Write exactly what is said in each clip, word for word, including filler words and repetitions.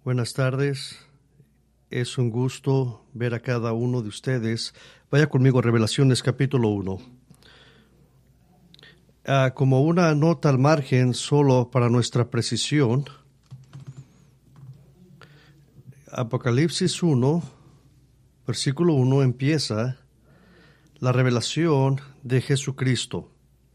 Buenas tardes. Es un gusto ver a cada uno de ustedes. Vaya conmigo a Revelaciones capítulo uno. Ah, como una nota al margen, solo para nuestra precisión, Apocalipsis uno, versículo uno, empieza la revelación de Jesucristo.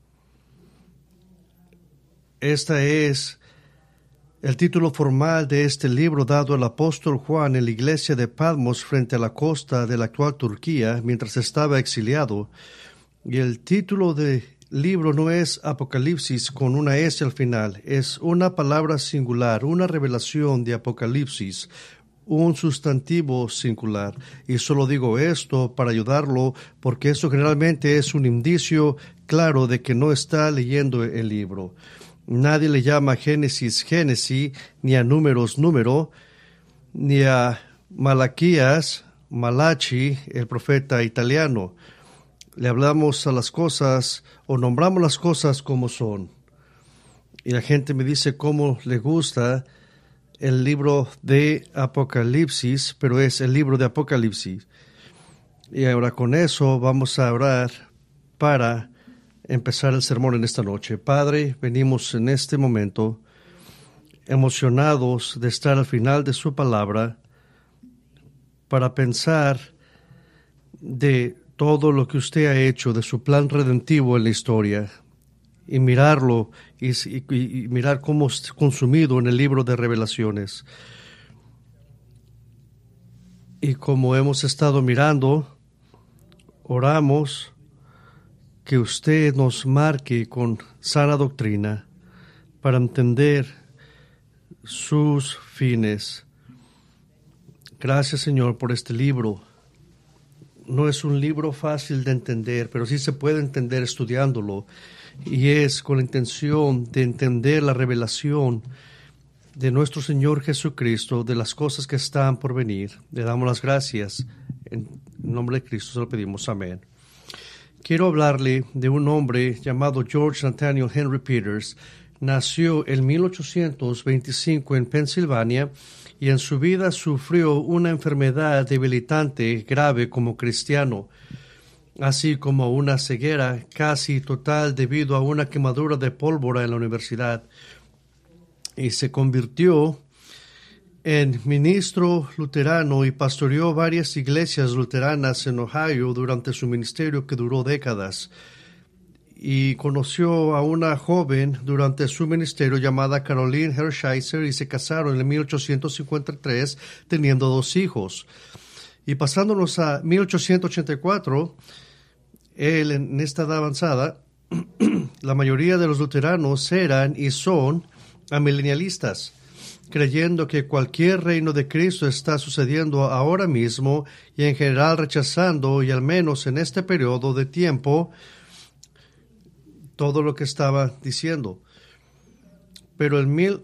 Esta es el título formal de este libro dado al apóstol Juan en la iglesia de Patmos frente a la costa de la actual Turquía mientras estaba exiliado. Y el título del libro no es Apocalipsis con una S al final, es una palabra singular, una revelación de Apocalipsis, un sustantivo singular. Y solo digo esto para ayudarlo porque eso generalmente es un indicio claro de que no está leyendo el libro. Nadie le llama Génesis, Génesis, ni a Números, Número, ni a Malaquías, Malachi, el profeta italiano. Le hablamos a las cosas o nombramos las cosas como son. Y la gente me dice cómo le gusta el libro de Apocalipsis, pero es el libro de Apocalipsis. Y ahora con eso vamos a orar para empezar el sermón en esta noche. Padre, venimos en este momento emocionados de estar al final de su palabra para pensar de todo lo que usted ha hecho, de su plan redentivo en la historia, y mirarlo y, y, y mirar cómo es consumido en el libro de Revelaciones. Y como hemos estado mirando, oramos que usted nos marque con sana doctrina para entender sus fines. Gracias, Señor, por este libro. No es un libro fácil de entender, pero sí se puede entender estudiándolo. Y es con la intención de entender la revelación de nuestro Señor Jesucristo, de las cosas que están por venir. Le damos las gracias. En nombre de Cristo se lo pedimos. Amén. Quiero hablarle de un hombre llamado George Nathaniel Henry Peters. Nació en mil ochocientos veinticinco en Pensilvania y en su vida sufrió una enfermedad debilitante grave como cristiano, así como una ceguera casi total debido a una quemadura de pólvora en la universidad. Y se convirtió en ministro luterano y pastoreó varias iglesias luteranas en Ohio durante su ministerio que duró décadas. Y conoció a una joven durante su ministerio llamada Caroline Hershiser y se casaron en mil ochocientos cincuenta y tres teniendo dos hijos. Y pasándonos a mil ochocientos ochenta y cuatro, él en esta edad avanzada, la mayoría de los luteranos eran y son amilenialistas, creyendo que cualquier reino de Cristo está sucediendo ahora mismo y en general rechazando, y al menos en este periodo de tiempo, todo lo que estaba diciendo. Pero en mil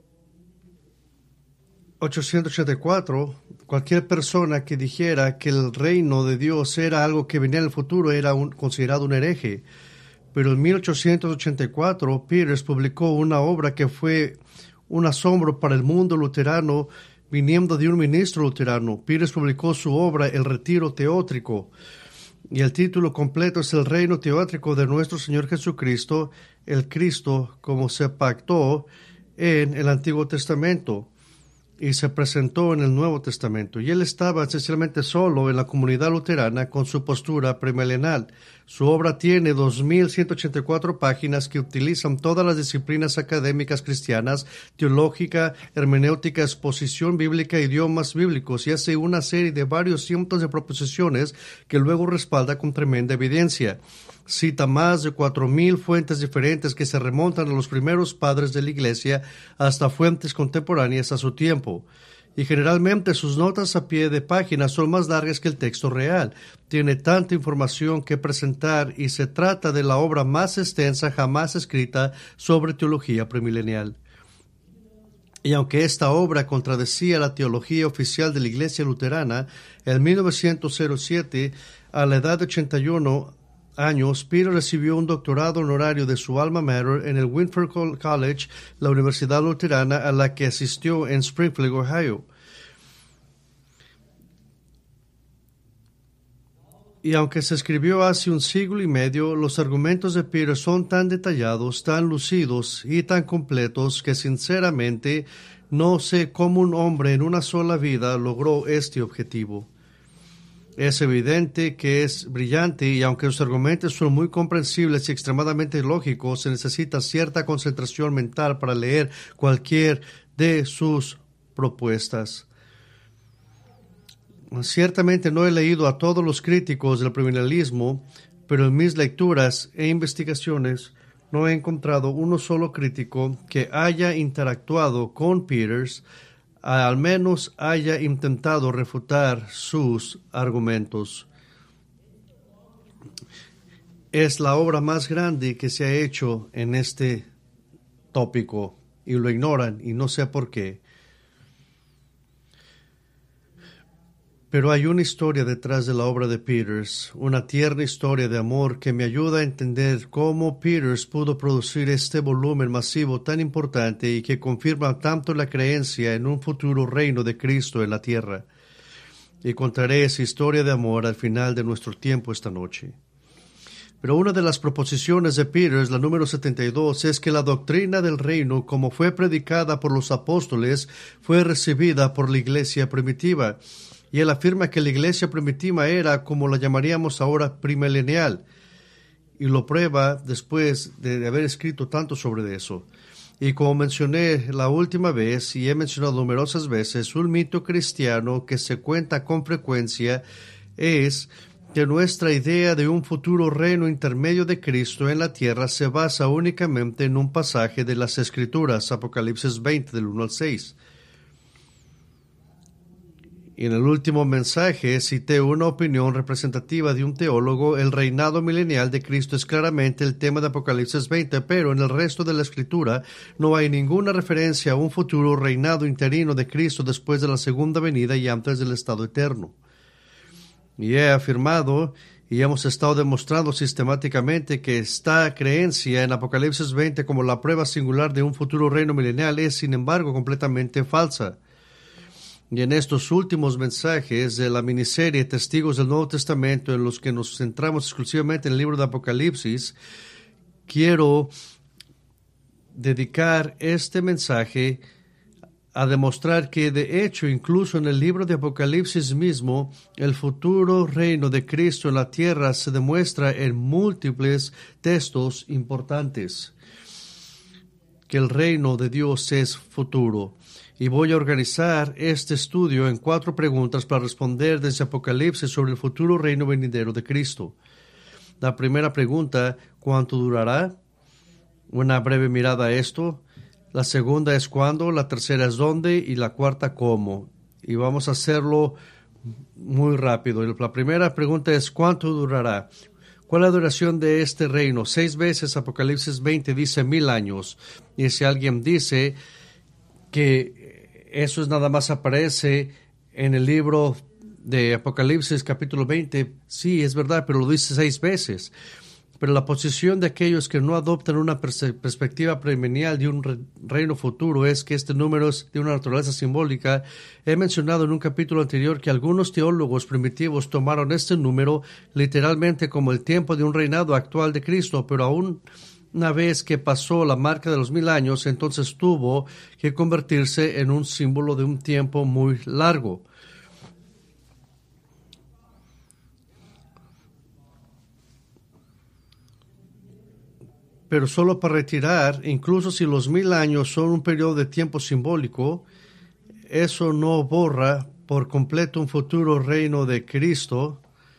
ochocientos ochenta y cuatro, cualquier persona que dijera que el reino de Dios era algo que venía en el futuro era un, considerado un hereje. Pero en mil ochocientos ochenta y cuatro, Peters publicó una obra que fue un asombro para el mundo luterano viniendo de un ministro luterano. Peters publicó su obra El Retiro Teótrico, y el título completo es El Reino Teótrico de nuestro Señor Jesucristo, el Cristo como se pactó en el Antiguo Testamento y se presentó en el Nuevo Testamento. Y él estaba esencialmente solo en la comunidad luterana con su postura premilenial. Su obra tiene dos mil ciento ochenta y cuatro páginas que utilizan todas las disciplinas académicas cristianas, teológica, hermenéutica, exposición bíblica, idiomas bíblicos, y hace una serie de varios cientos de proposiciones que luego respalda con tremenda evidencia. Cita más de cuatro mil fuentes diferentes que se remontan a los primeros padres de la Iglesia hasta fuentes contemporáneas a su tiempo. Y generalmente sus notas a pie de página son más largas que el texto real. Tiene tanta información que presentar y se trata de la obra más extensa jamás escrita sobre teología premilenial. Y aunque esta obra contradecía la teología oficial de la Iglesia luterana, en mil novecientos siete, a la edad de ochenta y uno años, Peter recibió un doctorado honorario de su alma mater en el Winford College, la Universidad Luterana a la que asistió en Springfield, Ohio. Y aunque se escribió hace un siglo y medio, los argumentos de Peter son tan detallados, tan lucidos y tan completos que sinceramente no sé cómo un hombre en una sola vida logró este objetivo. Es evidente que es brillante y aunque sus argumentos son muy comprensibles y extremadamente lógicos, se necesita cierta concentración mental para leer cualquier de sus propuestas. Ciertamente no he leído a todos los críticos del premilenialismo, pero en mis lecturas e investigaciones no he encontrado uno solo crítico que haya interactuado con Peters, al menos haya intentado refutar sus argumentos. Es la obra más grande que se ha hecho en este tópico y lo ignoran y no sé por qué. Pero hay una historia detrás de la obra de Peters, una tierna historia de amor que me ayuda a entender cómo Peters pudo producir este volumen masivo tan importante y que confirma tanto la creencia en un futuro reino de Cristo en la tierra. Y contaré esa historia de amor al final de nuestro tiempo esta noche. Pero una de las proposiciones de Peters, la número setenta y dos, es que la doctrina del reino, como fue predicada por los apóstoles, fue recibida por la iglesia primitiva. Y él afirma que la iglesia primitiva era, como la llamaríamos ahora, premilenial. Y lo prueba después de haber escrito tanto sobre eso. Y como mencioné la última vez, y he mencionado numerosas veces, un mito cristiano que se cuenta con frecuencia es que nuestra idea de un futuro reino intermedio de Cristo en la tierra se basa únicamente en un pasaje de las Escrituras, Apocalipsis veinte, del uno al seis. Y en el último mensaje cité una opinión representativa de un teólogo. El reinado milenial de Cristo es claramente el tema de Apocalipsis veinte, pero en el resto de la Escritura no hay ninguna referencia a un futuro reinado interino de Cristo después de la segunda venida y antes del estado eterno. Y he afirmado y hemos estado demostrando sistemáticamente que esta creencia en Apocalipsis veinte como la prueba singular de un futuro reino milenial es, sin embargo, completamente falsa. Y en estos últimos mensajes de la miniserie Testigos del Nuevo Testamento, en los que nos centramos exclusivamente en el libro de Apocalipsis, quiero dedicar este mensaje a demostrar que, de hecho, incluso en el libro de Apocalipsis mismo, el futuro reino de Cristo en la tierra se demuestra en múltiples textos importantes, que el reino de Dios es futuro. Y voy a organizar este estudio en cuatro preguntas para responder desde Apocalipsis sobre el futuro reino venidero de Cristo. La primera pregunta, ¿cuánto durará? Una breve mirada a esto. La segunda es ¿cuándo? La tercera es ¿dónde? Y la cuarta, ¿cómo? Y vamos a hacerlo muy rápido. La primera pregunta es ¿cuánto durará? ¿Cuál es la duración de este reino? Seis veces Apocalipsis veinte dice mil años. Y si alguien dice que eso es nada más aparece en el libro de Apocalipsis capítulo veinte, sí, es verdad, pero lo dice seis veces. Pero la posición de aquellos que no adoptan una pers- perspectiva premilenial de un re- reino futuro es que este número es de una naturaleza simbólica. He mencionado en un capítulo anterior que algunos teólogos primitivos tomaron este número literalmente como el tiempo de un reinado actual de Cristo, pero aún una vez que pasó la marca de los mil años, entonces tuvo que convertirse en un símbolo de un tiempo muy largo. Pero solo para retirar, incluso si los mil años son un periodo de tiempo simbólico, eso no borra por completo un futuro reino de Cristo.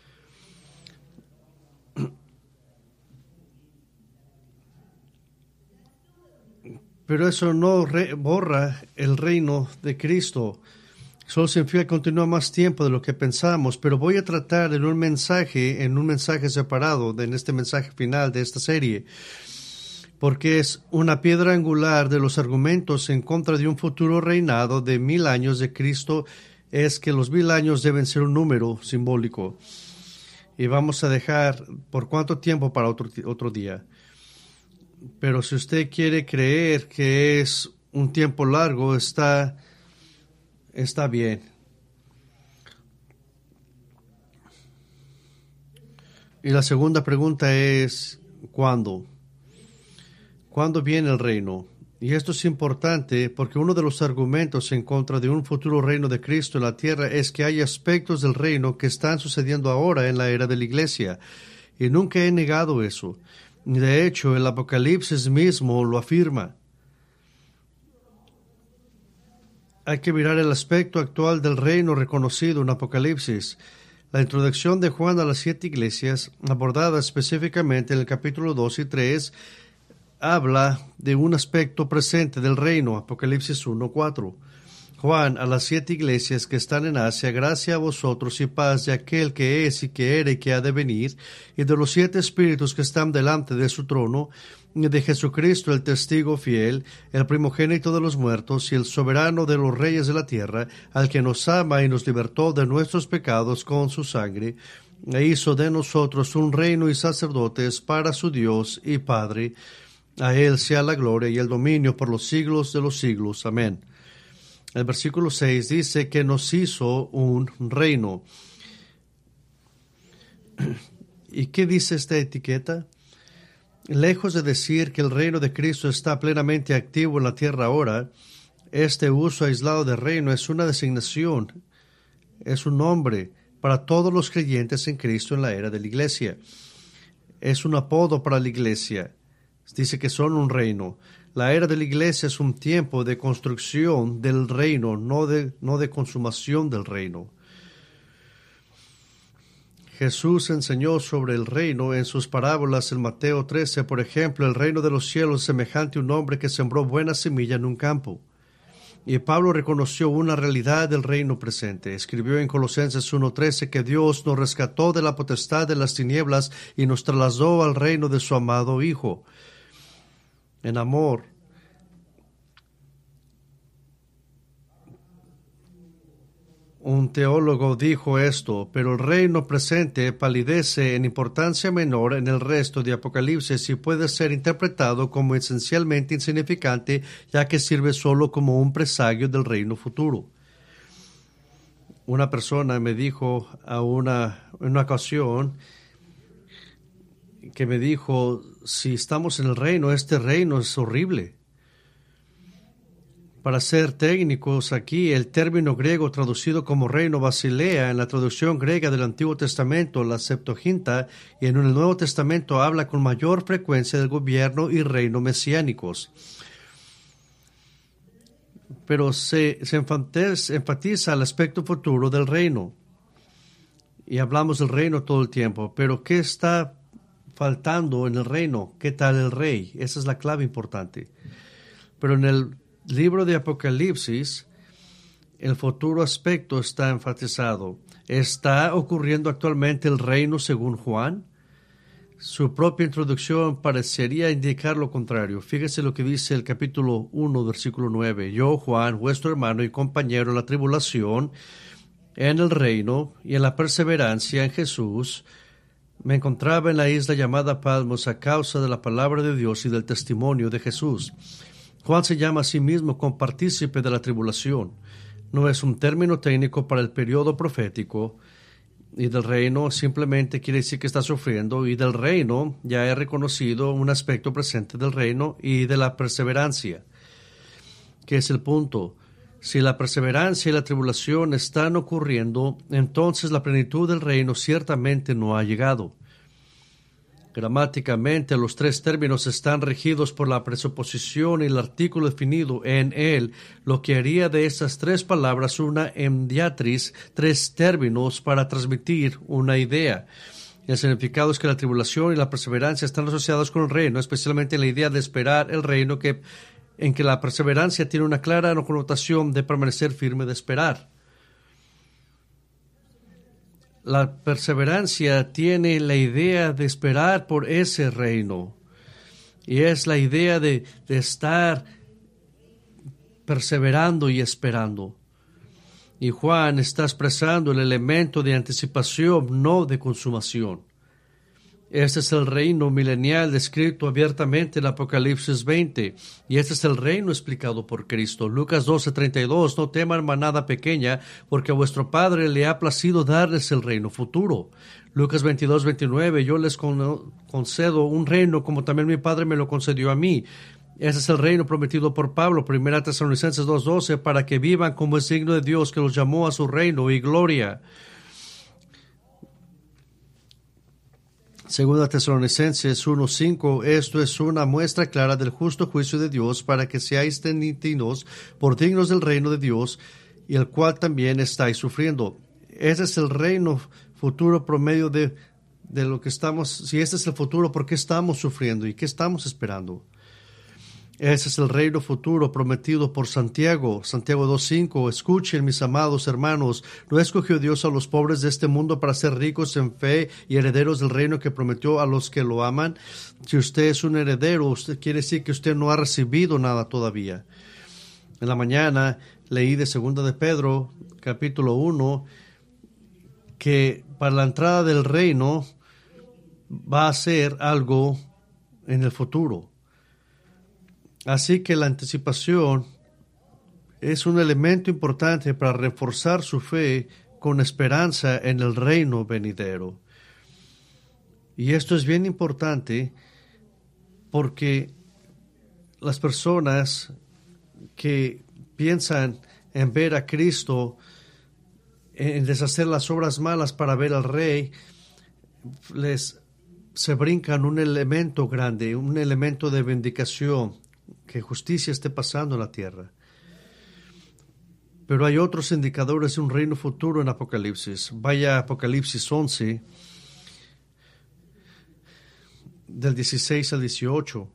Pero eso no re- borra el reino de Cristo. Solo significa que continúa más tiempo de lo que pensamos. Pero voy a tratar en un mensaje, en un mensaje separado, de, en este mensaje final de esta serie, porque es una piedra angular de los argumentos en contra de un futuro reinado de mil años de Cristo, es que los mil años deben ser un número simbólico. y vamos a dejar por cuánto tiempo para otro, otro día. Pero si usted quiere creer que es un tiempo largo, está, está bien. Y la segunda pregunta es, ¿cuándo? ¿Cuándo viene el reino? Y esto es importante porque uno de los argumentos en contra de un futuro reino de Cristo en la tierra es que hay aspectos del reino que están sucediendo ahora en la era de la iglesia. Y nunca he negado eso. De hecho, el Apocalipsis mismo lo afirma. Hay que mirar el aspecto actual del reino reconocido en Apocalipsis. La introducción de Juan a las siete iglesias, abordada específicamente en el capítulo dos y tres, habla de un aspecto presente del reino, Apocalipsis uno cuatro. Juan, a las siete iglesias que están en Asia, gracia a vosotros y paz de aquel que es y que era y que ha de venir, y de los siete espíritus que están delante de su trono, y de Jesucristo el testigo fiel, el primogénito de los muertos y el soberano de los reyes de la tierra, al que nos ama y nos libertó de nuestros pecados con su sangre, e hizo de nosotros un reino y sacerdotes para su Dios y Padre. A él sea la gloria y el dominio por los siglos de los siglos. Amén. El versículo seis dice que nos hizo un reino. ¿Y qué dice esta etiqueta? Lejos de decir que el reino de Cristo está plenamente activo en la tierra ahora, este uso aislado de reino es una designación, es un nombre para todos los creyentes en Cristo en la era de la iglesia. Es un apodo para la iglesia. Dice que son un reino. La era de la iglesia es un tiempo de construcción del reino, no de, no de consumación del reino. Jesús enseñó sobre el reino en sus parábolas en Mateo trece. Por ejemplo, el reino de los cielos es semejante a un hombre que sembró buena semilla en un campo. Y Pablo reconoció una realidad del reino presente. Escribió en Colosenses uno trece que Dios nos rescató de la potestad de las tinieblas y nos trasladó al reino de su amado Hijo. En amor, un teólogo dijo esto, pero el reino presente palidece en importancia menor en el resto de Apocalipsis y puede ser interpretado como esencialmente insignificante, ya que sirve solo como un presagio del reino futuro. Una persona me dijo a una, en una ocasión que me dijo, si estamos en el reino, este reino es horrible. Para ser técnicos aquí, el término griego traducido como reino basilea en la traducción griega del Antiguo Testamento, la Septuaginta, y en el Nuevo Testamento habla con mayor frecuencia del gobierno y reino mesiánicos. Pero se, se enfatiza, enfatiza el aspecto futuro del reino. Y hablamos del reino todo el tiempo, pero ¿qué está faltando en el reino? ¿Qué tal el rey? Esa es la clave importante. Pero en el libro de Apocalipsis, el futuro aspecto está enfatizado. ¿Está ocurriendo actualmente el reino según Juan? Su propia introducción parecería indicar lo contrario. Fíjese lo que dice el capítulo uno, versículo nueve. Yo, Juan, vuestro hermano y compañero en la tribulación, en el reino y en la perseverancia en Jesús, me encontraba en la isla llamada Patmos a causa de la palabra de Dios y del testimonio de Jesús. Juan se llama a sí mismo compartícipe de la tribulación. No es un término técnico para el periodo profético, y del reino simplemente quiere decir que está sufriendo, y del reino ya he reconocido un aspecto presente del reino y de la perseverancia. ¿Qué es el punto? Si la perseverancia y la tribulación están ocurriendo, entonces la plenitud del reino ciertamente no ha llegado. Gramáticamente, los tres términos están regidos por la presuposición y el artículo definido en él, lo que haría de estas tres palabras una endiatris, tres términos para transmitir una idea. El significado es que la tribulación y la perseverancia están asociados con el reino, especialmente en la idea de esperar el reino, que, en que la perseverancia tiene una clara connotación de permanecer firme, de esperar. La perseverancia tiene la idea de esperar por ese reino. Y es la idea de, de estar perseverando y esperando. Y Juan está expresando el elemento de anticipación, no de consumación. Este es el reino milenial descrito abiertamente en Apocalipsis veinte, y este es el reino explicado por Cristo. Lucas doce treinta y dos, no teman manada pequeña, porque a vuestro Padre le ha placido darles el reino futuro. Lucas veintidós veintinueve, yo les concedo un reino como también mi Padre me lo concedió a mí. Ese es el reino prometido por Pablo, Primera Tesalonicenses dos doce, para que vivan como es digno de Dios que los llamó a su reino y gloria. Segunda Tesalonicenses uno cinco, esto es una muestra clara del justo juicio de Dios para que seáis tenidos por dignos del reino de Dios, y el cual también estáis sufriendo. Ese es el reino futuro promedio de, de lo que estamos, si este es el futuro, ¿por qué estamos sufriendo y qué estamos esperando? Ese es el reino futuro prometido por Santiago. Santiago dos cinco. Escuchen, mis amados hermanos, ¿no escogió Dios a los pobres de este mundo para ser ricos en fe y herederos del reino que prometió a los que lo aman? Si usted es un heredero, usted quiere decir que usted no ha recibido nada todavía. En la mañana leí de Segunda de Pedro, capítulo uno, que para la entrada del reino va a ser algo en el futuro. Así que la anticipación es un elemento importante para reforzar su fe con esperanza en el reino venidero. Y esto es bien importante porque las personas que piensan en ver a Cristo, en deshacer las obras malas para ver al Rey, les se brincan un elemento grande, un elemento de vindicación, que justicia esté pasando en la tierra. Pero hay otros indicadores de un reino futuro en Apocalipsis. Vaya a Apocalipsis once, del dieciséis al dieciocho.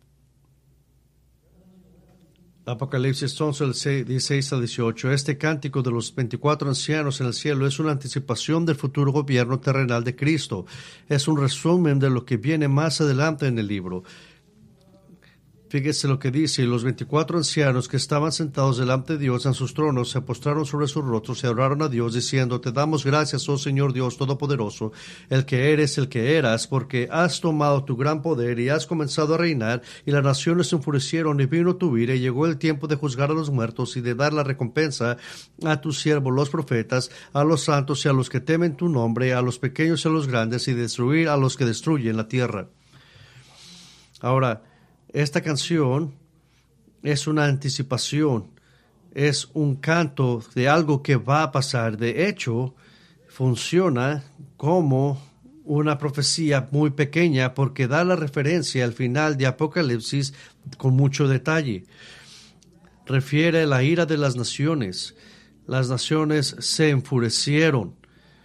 Apocalipsis once, del dieciséis al dieciocho. Este cántico de los veinticuatro ancianos en el cielo es una anticipación del futuro gobierno terrenal de Cristo. Es un resumen de lo que viene más adelante en el libro. Fíjese lo que dice: los veinticuatro ancianos que estaban sentados delante de Dios en sus tronos se postraron sobre sus rostros y oraron a Dios diciendo: te damos gracias, oh Señor Dios Todopoderoso, el que eres, el que eras, porque has tomado tu gran poder y has comenzado a reinar, y las naciones se enfurecieron y vino tu ira, y llegó el tiempo de juzgar a los muertos y de dar la recompensa a tus siervos los profetas, a los santos y a los que temen tu nombre, a los pequeños y a los grandes, y destruir a los que destruyen la tierra. Ahora, esta canción es una anticipación, es un canto de algo que va a pasar. De hecho, funciona como una profecía muy pequeña porque da la referencia al final de Apocalipsis con mucho detalle. Refiere a la ira de las naciones. Las naciones se enfurecieron.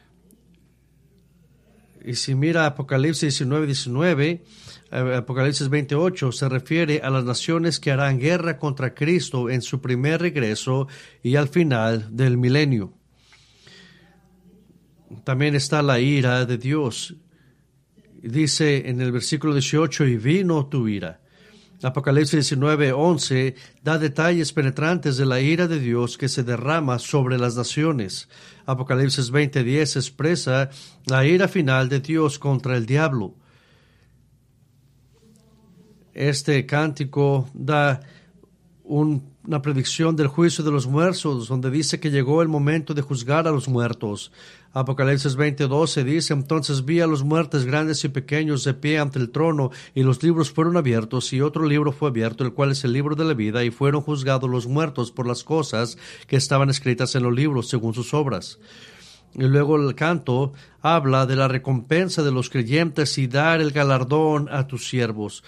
Y si mira Apocalipsis diecinueve diecinueve, Apocalipsis veintiocho se refiere a las naciones que harán guerra contra Cristo en su primer regreso y al final del milenio. También está la ira de Dios. Dice en el versículo dieciocho, y vino tu ira. Apocalipsis diecinueve once da detalles penetrantes de la ira de Dios que se derrama sobre las naciones. Apocalipsis veinte diez expresa la ira final de Dios contra el diablo. Este cántico da un, una predicción del juicio de los muertos, donde dice que llegó el momento de juzgar a los muertos. Apocalipsis veinte doce dice: entonces vi a los muertos grandes y pequeños de pie ante el trono, y los libros fueron abiertos, y otro libro fue abierto, el cual es el libro de la vida, y fueron juzgados los muertos por las cosas que estaban escritas en los libros según sus obras. Y luego el canto habla de la recompensa de los creyentes y dar el galardón a tus siervos.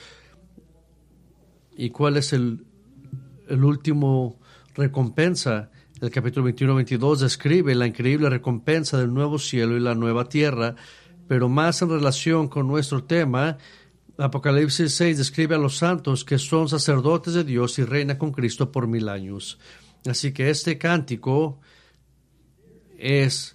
¿Y cuál es el, el último recompensa? El capítulo veintiuno veintidós describe la increíble recompensa del nuevo cielo y la nueva tierra, pero más en relación con nuestro tema, Apocalipsis seis describe a los santos que son sacerdotes de Dios y reinan con Cristo por mil años. Así que este cántico es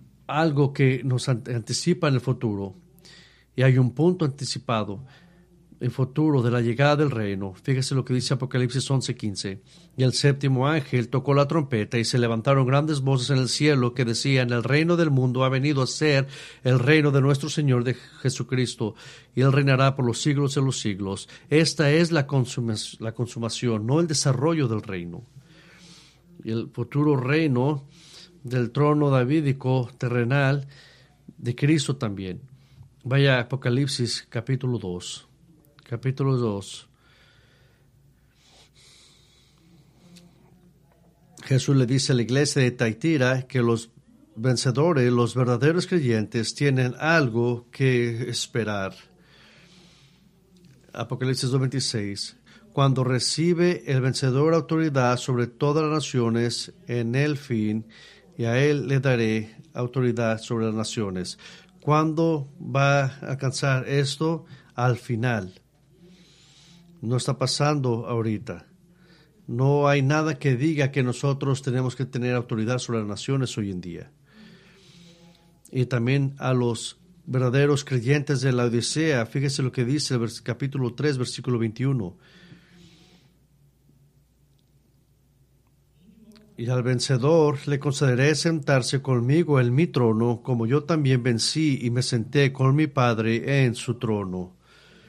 algo que nos anticipa en el futuro. Y hay un punto anticipado. el futuro de la llegada del reino. Fíjese lo que dice Apocalipsis once quince. Y el séptimo ángel tocó la trompeta y se levantaron grandes voces en el cielo que decían: el reino del mundo ha venido a ser el reino de nuestro Señor de Jesucristo, y Él reinará por los siglos de los siglos. Esta es la, consuma- la consumación, no el desarrollo del reino. Y el futuro reino del trono davídico terrenal de Cristo también. Vaya a Apocalipsis capítulo dos. Capítulo dos. Jesús le dice a la iglesia de Taitira que los vencedores, los verdaderos creyentes, tienen algo que esperar. Apocalipsis dos veintiséis. Cuando recibe el vencedor autoridad sobre todas las naciones en el fin, y a él le daré autoridad sobre las naciones. ¿Cuándo va a alcanzar esto? Al final. No está pasando ahorita. No hay nada que diga que nosotros tenemos que tener autoridad sobre las naciones hoy en día. Y también a los verdaderos creyentes de la Odisea, fíjese lo que dice el capítulo tres, versículo veintiuno. Y al vencedor le concederé sentarse conmigo en mi trono, como yo también vencí y me senté con mi Padre en su trono.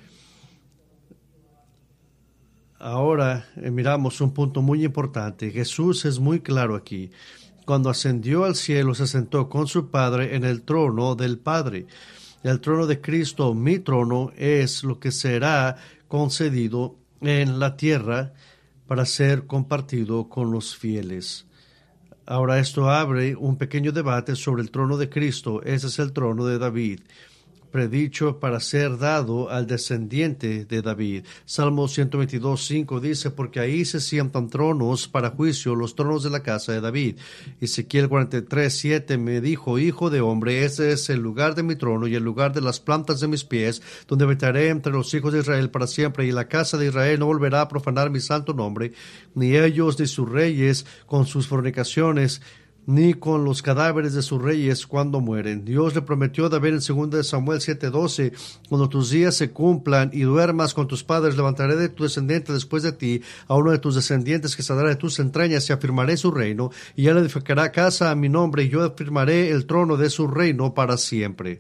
Ahora eh, miramos un punto muy importante. Jesús es muy claro aquí. Cuando ascendió al cielo, se sentó con su Padre en el trono del Padre. El trono de Cristo, mi trono, es lo que será concedido en la tierra para ser compartido con los fieles. Ahora esto abre un pequeño debate sobre el trono de Cristo. Ese es el trono de David, predicho para ser dado al descendiente de David. Salmo ciento veintidós, cinco dice: porque ahí se sientan tronos para juicio, los tronos de la casa de David. Ezequiel cuarenta y tres, siete me dijo: hijo de hombre, ese es el lugar de mi trono y el lugar de las plantas de mis pies, donde habitaré entre los hijos de Israel para siempre, y la casa de Israel no volverá a profanar mi santo nombre, ni ellos ni sus reyes con sus fornicaciones, ni con los cadáveres de sus reyes cuando mueren. Dios le prometió a David en segunda de Samuel siete doce: cuando tus días se cumplan y duermas con tus padres, levantaré de tu descendiente después de ti a uno de tus descendientes que saldrá de tus entrañas, y afirmaré su reino, y él edificará casa a mi nombre, y yo afirmaré el trono de su reino para siempre.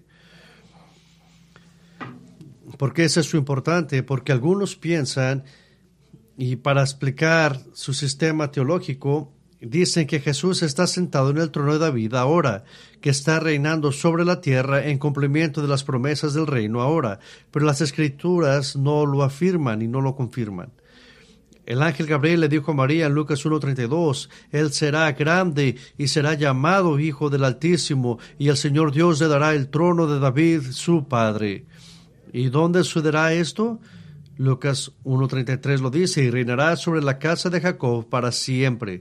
¿Por qué es eso importante? Porque algunos piensan, y para explicar su sistema teológico, dicen que Jesús está sentado en el trono de David ahora, que está reinando sobre la tierra en cumplimiento de las promesas del reino ahora, pero las Escrituras no lo afirman y no lo confirman. El ángel Gabriel le dijo a María en Lucas uno treinta y dos: Él será grande y será llamado Hijo del Altísimo, y el Señor Dios le dará el trono de David, su padre. ¿Y dónde sucederá esto? Lucas uno treinta y tres lo dice: y reinará sobre la casa de Jacob para siempre.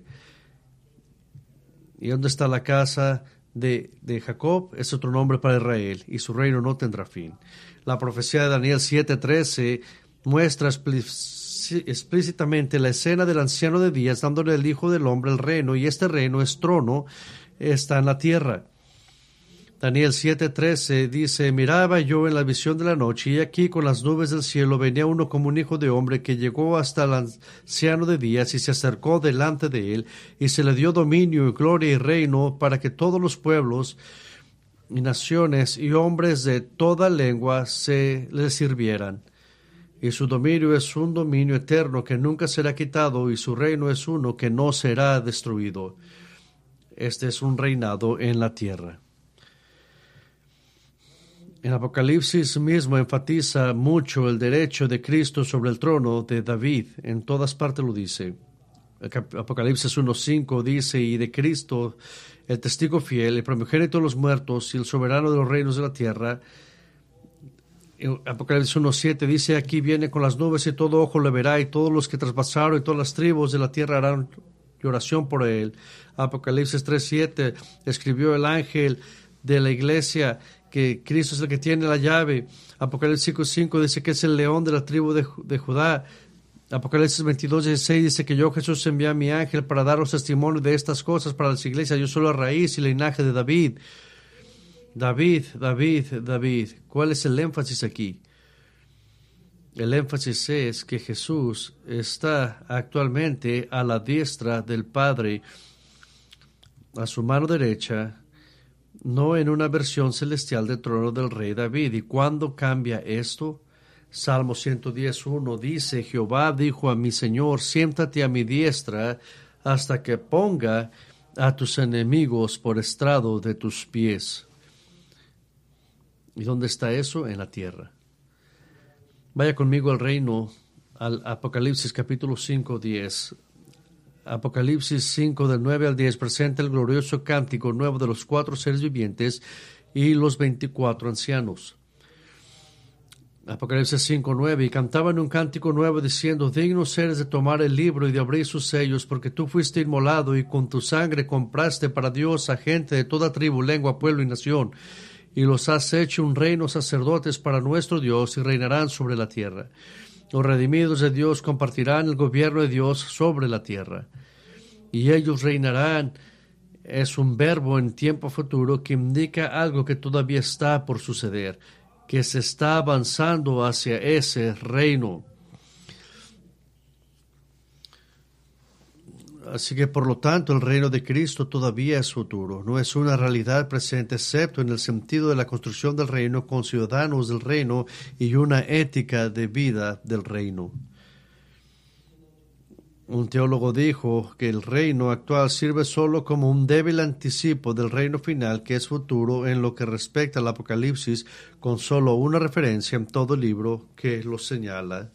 ¿Y dónde está la casa de, de Jacob? Es otro nombre para Israel, y su reino no tendrá fin. La profecía de Daniel siete trece muestra explícitamente la escena del anciano de días dándole al Hijo del Hombre el reino, y este reino es trono, está en la tierra. Daniel siete trece dice: miraba yo en la visión de la noche, y aquí con las nubes del cielo venía uno como un hijo de hombre, que llegó hasta el anciano de días y se acercó delante de él, y se le dio dominio y gloria y reino para que todos los pueblos y naciones y hombres de toda lengua se le sirvieran. Y su dominio es un dominio eterno que nunca será quitado, y su reino es uno que no será destruido. Este es un reinado en la tierra. En Apocalipsis mismo enfatiza mucho el derecho de Cristo sobre el trono de David. En todas partes lo dice. Apocalipsis uno cinco dice: y de Cristo, el testigo fiel, el primogénito de los muertos y el soberano de los reinos de la tierra. Apocalipsis uno siete dice: aquí viene con las nubes y todo ojo le verá, y todos los que traspasaron y todas las tribus de la tierra harán oración por él. Apocalipsis tres siete escribió el ángel de la iglesia que Cristo es el que tiene la llave. Apocalipsis cinco cinco dice que es el león de la tribu de, de Judá. Apocalipsis veintidós dieciséis dice que yo, Jesús, envié a mi ángel para daros testimonio de estas cosas para las iglesias. Yo soy la raíz y el linaje de David. David, David, David. ¿Cuál es el énfasis aquí? El énfasis es que Jesús está actualmente a la diestra del Padre, a su mano derecha, no en una versión celestial del trono del rey David. ¿Y cuándo cambia esto? Salmo ciento diez, uno dice, Jehová dijo a mi Señor, siéntate a mi diestra hasta que ponga a tus enemigos por estrado de tus pies. ¿Y dónde está eso? En la tierra. Vaya conmigo al reino, al Apocalipsis capítulo cinco, diez. Apocalipsis cinco, del nueve al diez, presenta el glorioso cántico nuevo de los cuatro seres vivientes y los veinticuatro ancianos. Apocalipsis cinco, nueve, y cantaban un cántico nuevo diciendo, dignos eres de tomar el libro y de abrir sus sellos, porque tú fuiste inmolado y con tu sangre compraste para Dios a gente de toda tribu, lengua, pueblo y nación, y los has hecho un reino sacerdotes para nuestro Dios y reinarán sobre la tierra. Los redimidos de Dios compartirán el gobierno de Dios sobre la tierra, y ellos reinarán. Es un verbo en tiempo futuro que indica algo que todavía está por suceder, que se está avanzando hacia ese reino. Así que, por lo tanto, el reino de Cristo todavía es futuro. No es una realidad presente, excepto en el sentido de la construcción del reino con ciudadanos del reino y una ética de vida del reino. Un teólogo dijo que el reino actual sirve solo como un débil anticipo del reino final que es futuro en lo que respecta al Apocalipsis, con solo una referencia en todo el libro que lo señala.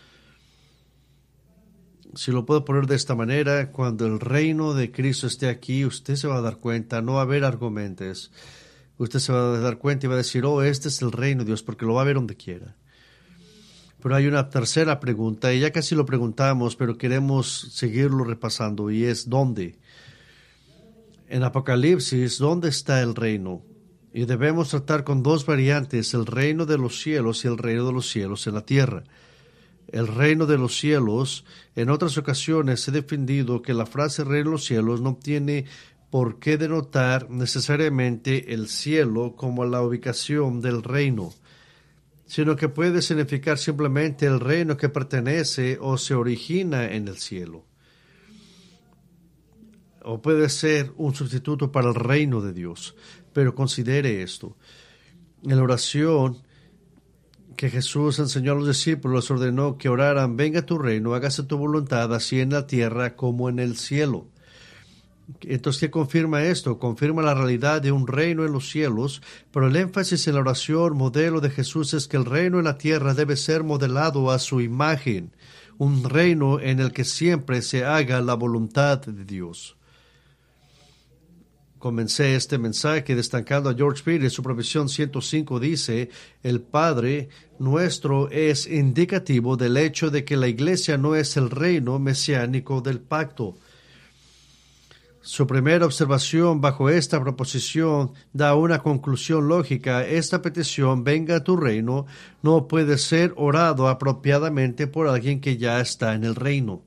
Si lo puedo poner de esta manera, cuando el reino de Cristo esté aquí, usted se va a dar cuenta, no va a haber argumentos. Usted se va a dar cuenta y va a decir, oh, este es el reino de Dios, porque lo va a ver donde quiera. Pero hay una tercera pregunta, y ya casi lo preguntamos, pero queremos seguirlo repasando, y es ¿dónde? En Apocalipsis, ¿dónde está el reino? Y debemos tratar con dos variantes, el reino de los cielos y el reino de los cielos en la tierra. El reino de los cielos, en otras ocasiones he defendido que la frase reino de los cielos no tiene por qué denotar necesariamente el cielo como la ubicación del reino, sino que puede significar simplemente el reino que pertenece o se origina en el cielo. O puede ser un sustituto para el reino de Dios. Pero considere esto. En la oración que Jesús enseñó a los discípulos, les ordenó que oraran, venga tu reino, hágase tu voluntad, así en la tierra como en el cielo. Entonces, ¿qué confirma esto? Confirma la realidad de un reino en los cielos, pero el énfasis en la oración modelo de Jesús es que el reino en la tierra debe ser modelado a su imagen, un reino en el que siempre se haga la voluntad de Dios. Comencé este mensaje destacando a George Peter en su provisión ciento cinco dice, el Padre nuestro es indicativo del hecho de que la iglesia no es el reino mesiánico del pacto. Su primera observación bajo esta proposición da una conclusión lógica. Esta petición, venga a tu reino, no puede ser orado apropiadamente por alguien que ya está en el reino.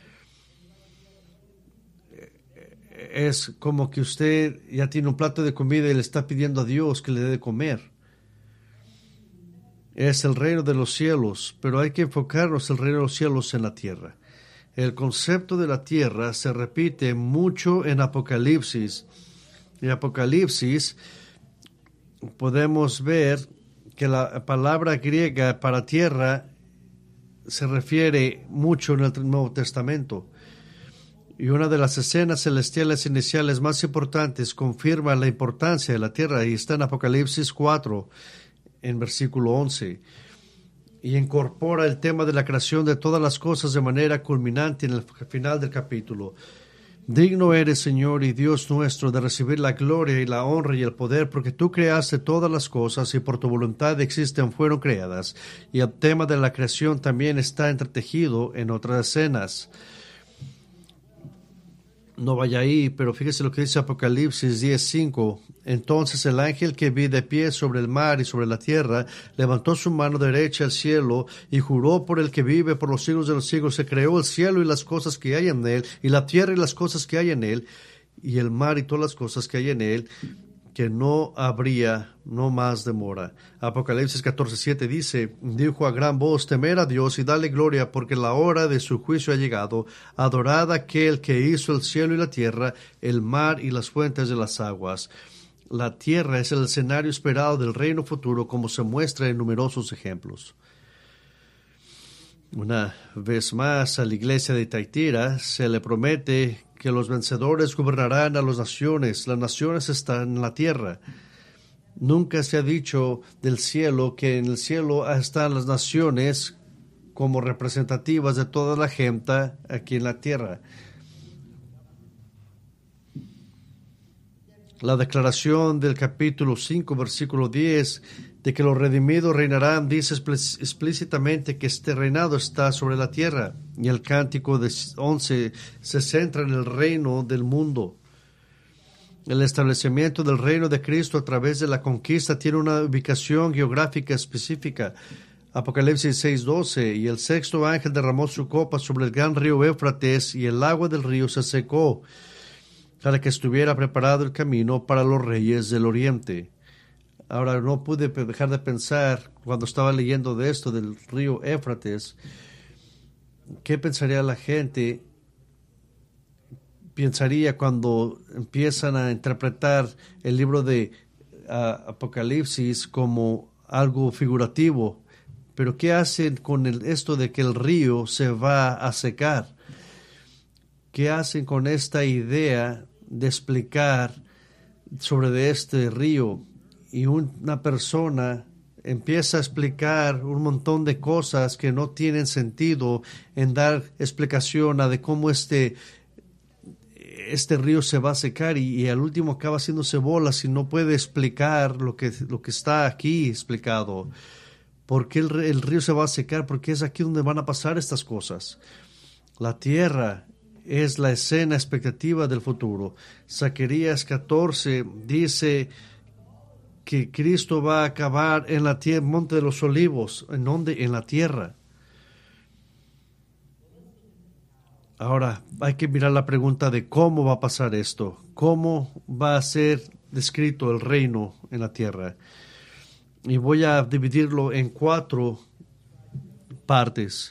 Es como que usted ya tiene un plato de comida y le está pidiendo a Dios que le dé de comer. Es el reino de los cielos, pero hay que enfocarnos el reino de los cielos en la tierra. El concepto de la tierra se repite mucho en Apocalipsis. En Apocalipsis podemos ver que la palabra griega para tierra se refiere mucho en el Nuevo Testamento. Y una de las escenas celestiales iniciales más importantes confirma la importancia de la tierra y está en Apocalipsis cuatro, en versículo once. Y incorpora el tema de la creación de todas las cosas de manera culminante en el final del capítulo. Digno eres, Señor y Dios nuestro, de recibir la gloria y la honra y el poder, porque tú creaste todas las cosas y por tu voluntad existen, fueron creadas. Y el tema de la creación también está entretejido en otras escenas. No vaya ahí, pero fíjese lo que dice Apocalipsis diez cinco. Entonces el ángel que vi de pie sobre el mar y sobre la tierra levantó su mano derecha al cielo y juró por el que vive por los siglos de los siglos. Se creó el cielo y las cosas que hay en él, y la tierra y las cosas que hay en él, y el mar y todas las cosas que hay en él, que no habría no más demora. Apocalipsis catorce siete dice, dijo a gran voz, temer a Dios y dale gloria, porque la hora de su juicio ha llegado. Adorad a aquel que hizo el cielo y la tierra, el mar y las fuentes de las aguas. La tierra es el escenario esperado del reino futuro, como se muestra en numerosos ejemplos. Una vez más, a la iglesia de Thyatira se le promete que los vencedores gobernarán a las naciones. Las naciones están en la tierra. Nunca se ha dicho del cielo que en el cielo están las naciones como representativas de toda la gente aquí en la tierra. La declaración del capítulo cinco, versículo diez, de que los redimidos reinarán, dice explícitamente que este reinado está sobre la tierra. Y el cántico de once se centra en el reino del mundo. El establecimiento del reino de Cristo a través de la conquista tiene una ubicación geográfica específica. Apocalipsis seis doce, y el sexto ángel derramó su copa sobre el gran río Éufrates, y el agua del río se secó, para que estuviera preparado el camino para los reyes del oriente. Ahora, no pude dejar de pensar, cuando estaba leyendo de esto, del río Éufrates, ¿qué pensaría la gente? Pensaría cuando empiezan a interpretar el libro de uh, Apocalipsis como algo figurativo. Pero ¿qué hacen con el, esto de que el río se va a secar? ¿Qué hacen con esta idea de explicar sobre de este río? Y una persona empieza a explicar un montón de cosas que no tienen sentido en dar explicación a de cómo este, este río se va a secar, y, y al último acaba haciéndose bolas y no puede explicar lo que, lo que está aquí explicado. ¿Por qué el, el río se va a secar? Porque es aquí donde van a pasar estas cosas. La tierra es la escena expectativa del futuro. Zacarías catorce dice que Cristo va a acabar en la tierra, Monte de los Olivos. ¿En dónde? En la tierra. Ahora, hay que mirar la pregunta de cómo va a pasar esto. ¿Cómo va a ser descrito el reino en la tierra? Y voy a dividirlo en cuatro partes.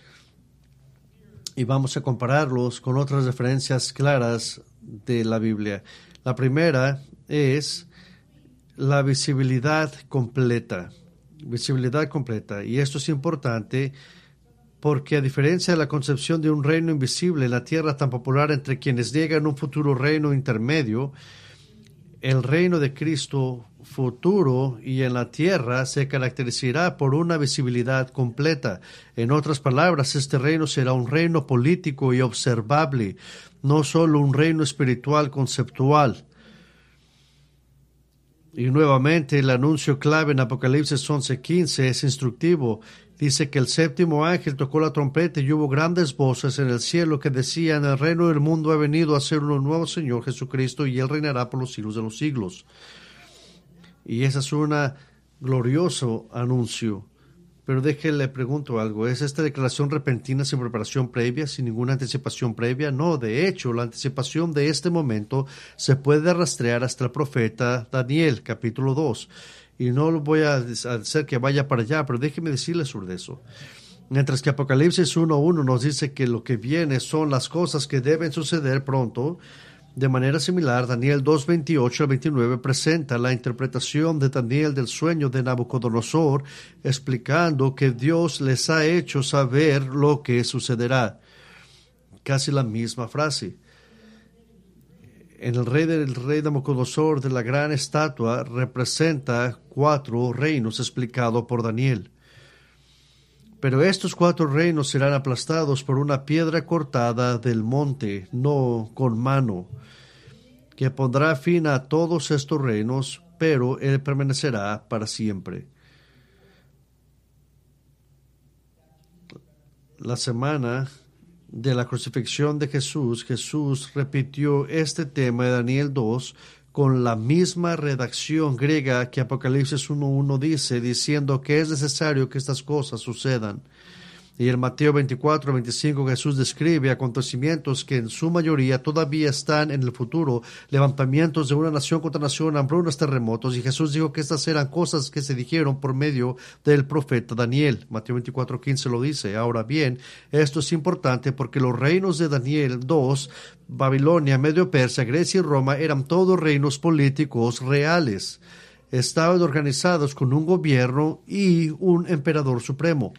Y vamos a compararlos con otras referencias claras de la Biblia. La primera es la visibilidad completa. Visibilidad completa. Y esto es importante porque, a diferencia de la concepción de un reino invisible en la tierra tan popular entre quienes niegan un futuro reino intermedio, el reino de Cristo futuro y en la tierra se caracterizará por una visibilidad completa. En otras palabras, este reino será un reino político y observable, no solo un reino espiritual conceptual. Y nuevamente el anuncio clave en Apocalipsis once quince es instructivo. Dice que el séptimo ángel tocó la trompeta y hubo grandes voces en el cielo que decían: el reino del mundo ha venido a ser un nuevo Señor Jesucristo, y Él reinará por los siglos de los siglos. Y ese es un glorioso anuncio. Pero déjele pregunto algo. ¿Es esta declaración repentina sin preparación previa, sin ninguna anticipación previa? No, de hecho, la anticipación de este momento se puede rastrear hasta el profeta Daniel, capítulo dos. Y no lo voy a hacer que vaya para allá, pero déjeme decirle sobre eso. Mientras que Apocalipsis uno uno nos dice que lo que viene son las cosas que deben suceder pronto, de manera similar, Daniel dos veintiocho al veintinueve presenta la interpretación de Daniel del sueño de Nabucodonosor, explicando que Dios les ha hecho saber lo que sucederá. Casi la misma frase. En el rey del rey Nabucodonosor de la gran estatua representa cuatro reinos explicados por Daniel. Pero estos cuatro reinos serán aplastados por una piedra cortada del monte, no con mano, que pondrá fin a todos estos reinos, pero él permanecerá para siempre. La semana de la crucifixión de Jesús, Jesús repitió este tema de Daniel dos con la misma redacción griega que Apocalipsis uno uno dice, diciendo que es necesario que estas cosas sucedan. Y en Mateo veinticuatro, veinticinco Jesús describe acontecimientos que en su mayoría todavía están en el futuro, levantamientos de una nación contra nación, hambrunas, terremotos, y Jesús dijo que estas eran cosas que se dijeron por medio del profeta Daniel. Mateo veinticuatro, quince lo dice. Ahora bien, esto es importante porque los reinos de Daniel dos, Babilonia, Medio Persia, Grecia y Roma, eran todos reinos políticos reales. Estaban organizados con un gobierno y un emperador supremo.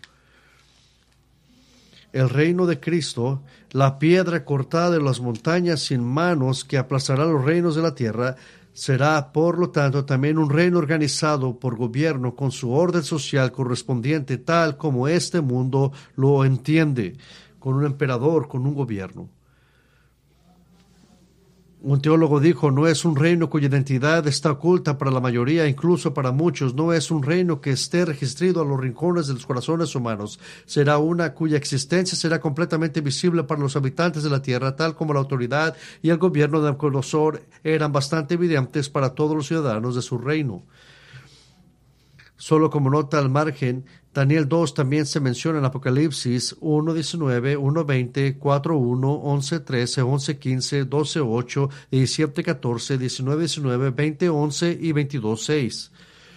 El reino de Cristo, la piedra cortada de las montañas sin manos que aplastará los reinos de la tierra, será, por lo tanto, también un reino organizado por gobierno con su orden social correspondiente tal como este mundo lo entiende, con un emperador, con un gobierno. Un teólogo dijo, no es un reino cuya identidad está oculta para la mayoría, incluso para muchos. No es un reino que esté registrado a los rincones de los corazones humanos. Será una cuya existencia será completamente visible para los habitantes de la tierra, tal como la autoridad y el gobierno de Nabucodonosor eran bastante evidentes para todos los ciudadanos de su reino. Solo como nota al margen, Daniel dos también se menciona en Apocalipsis uno diecinueve, uno veinte, cuatro uno, once trece, once quince, doce ocho, diecisiete catorce, diecinueve diecinueve, veinte once y veintidós seis.